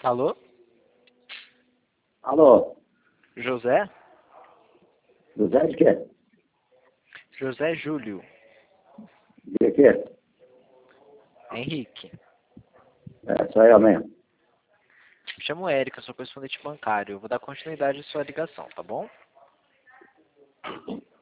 Alô? Alô, José? José de quê? José Júlio. De quê? Henrique. É, sou eu mesmo. Me chamo Érica, sou correspondente bancário. Eu vou dar continuidade à sua ligação, tá bom?